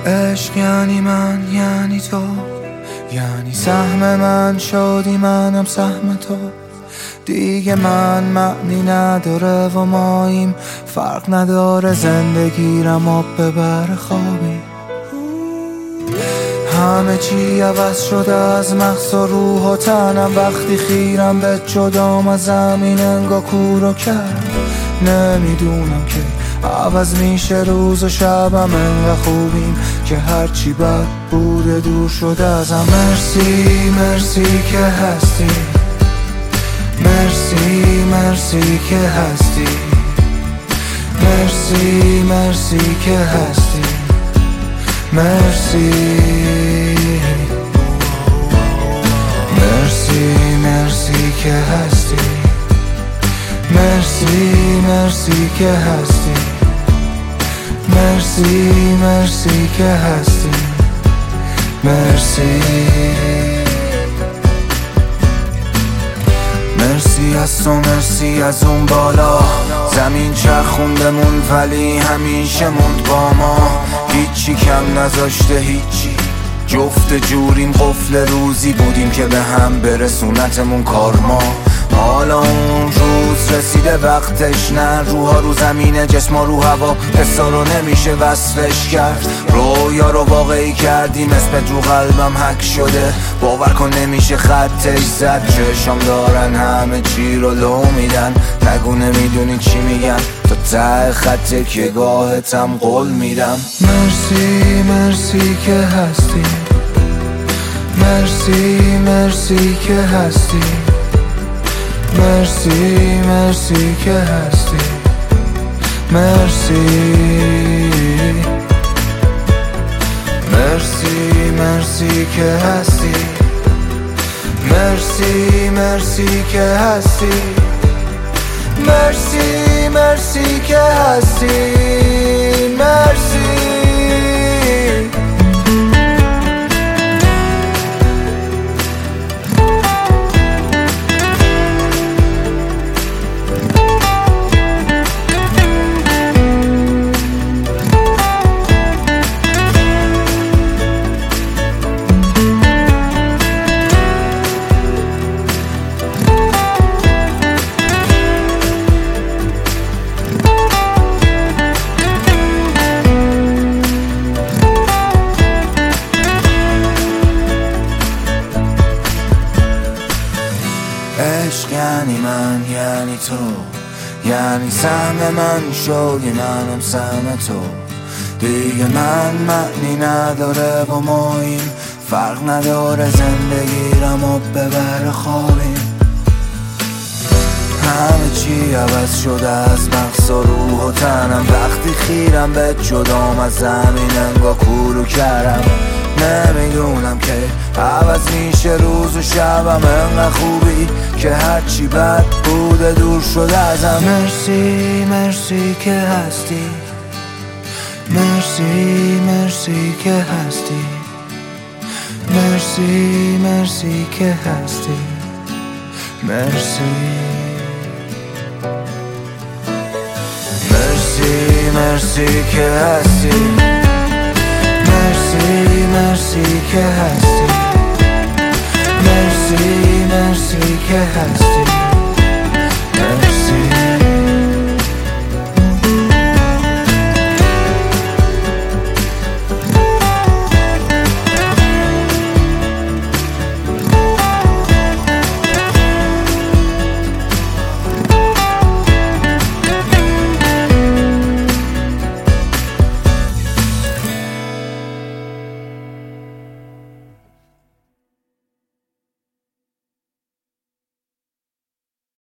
عشق یعنی من، یعنی تو، یعنی سهم من شدی منم سهم تو. دیگه من معنی نداره و ماییم، فرق نداره زندگیرم آب ببر خوابی. همه چی عوض شده از مغز و روح و تنم، وقتی خیرم به جدام از زمین انگا کورو کرد. نمیدونم که عوض میشه روز و شبم، انقدر خوبیم که هرچی بد بوده دور شده ازم. مرسی مرسی که هستی، مرسی مرسی که هستی، مرسی مرسی که هستی، مرسی مرسی مرسی که هستی، مرسی مرسی که هستی، مرسی مرسی که هستی، مرسی. مرسی از تو، مرسی از اون بالا، زمین چرخوندمون ولی همیشه موند با ما. هیچی کم نذاشته، هیچی، جفت جوریم، قفل روزی بودیم که به هم برسونتمون کارما. حالا اون روز رسیده وقتش، نه روحا رو زمینه، جسما رو هوا، حسا رو نمیشه وصفش کرد. رویا رو واقعی کردیم، اسمت رو قلبم حک شده، باور کن نمیشه خطش زد. چشم دارن همه چی رو لو میدن، نگو نمیدونی چی میگن، تا ته خط که گاهتم قول میدم. مرسی مرسی که هستی، مرسی مرسی که هستی، مرسی مرسی که هستی، مرسی مرسی مرسی که هستی، مرسی مرسی که هستی، مرسی مرسی که هستی، مرسی. عشق یعنی من، یعنی تو، یعنی سهم من شدی منم سهم تو. دیگه من معنی نداره و ماییم، فرق نداره زندگیرم آب ببر خوابیم. همه چی عوض شده از مغز و روح و تنم، وقتی خیرم به جدام از زمین انگا کورو کردم. نمیدونم که عوض میشه روز و شبم، انقدر خوبی که هرچی بد بوده دور شده ازم. مرسی مرسی که هستی، مرسی مرسی که هستی، مرسی مرسی که هستی، مرسی مرسی مرسی که هستی، مرسی مرسی که هستی، مرسی مرسی که هستی.